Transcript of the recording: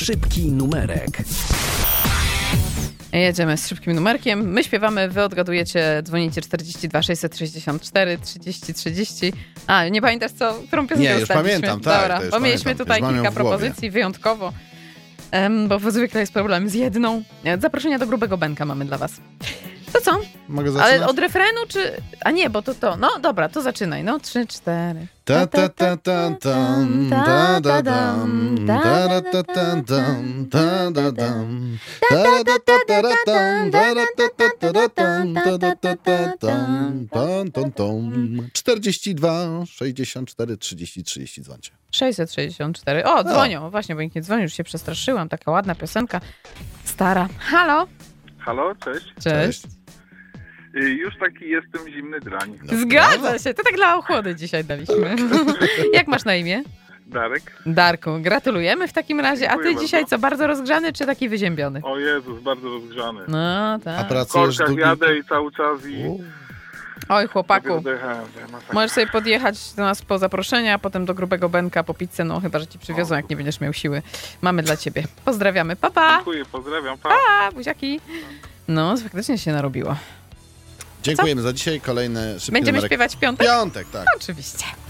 Szybki numerek. Jedziemy z szybkim numerkiem. My śpiewamy, wy odgadujecie, dzwonicie 42 664 30 30. A, nie pamiętasz którą piosenkę Nie, już ustaliliśmy? pamiętam, tak. Dobra, bo mieliśmy tutaj kilka propozycji, wyjątkowo. Bo zwykle jest problem z jedną. Zaproszenia do Grubego Benka mamy dla was. To co? Mogę zaczynać? Ale od refrenu czy... A nie, bo to... No dobra, to zaczynaj. No, 3, 4. Ta ta ta ta tam, da da dam, da da ta ta dam, da da dam, da da ta ta ra tam, da da ta ta ta tam, da da ta ta tam, pam tom tom. 42 64 30 30 dzwońcie. 664. O, dzwonią. Właśnie, bo nikt nie dzwoni, już się przestraszyłam. Taka ładna piosenka. Stara. Halo? Halo, cześć. Cześć. Już taki jestem zimny drań. No, Zgadza brawo. się. To tak dla ochłody dzisiaj daliśmy. Jak masz na imię? Darek? Darku, gratulujemy w takim razie. A ty Dziękuję dzisiaj bardzo. co, bardzo rozgrzany czy taki wyziębiony? O Jezus, bardzo rozgrzany. No A tak. W pracujesz korkach długi... jadę i cały czas i... Oj, chłopaku. Odjechałem, masakra. Możesz sobie podjechać do nas po zaproszenia, a potem do Grubego Benka po pizzę, no chyba, że ci przywiozą, jak nie będziesz miał siły. Mamy dla ciebie. Pozdrawiamy. Pa, pa. Dziękuję, pozdrawiam, pa. Pa, buziaki. No, faktycznie się narobiło. Dziękujemy za dzisiaj. Kolejny szybki Będziemy numerek. śpiewać w piątek? Piątek, tak. Oczywiście.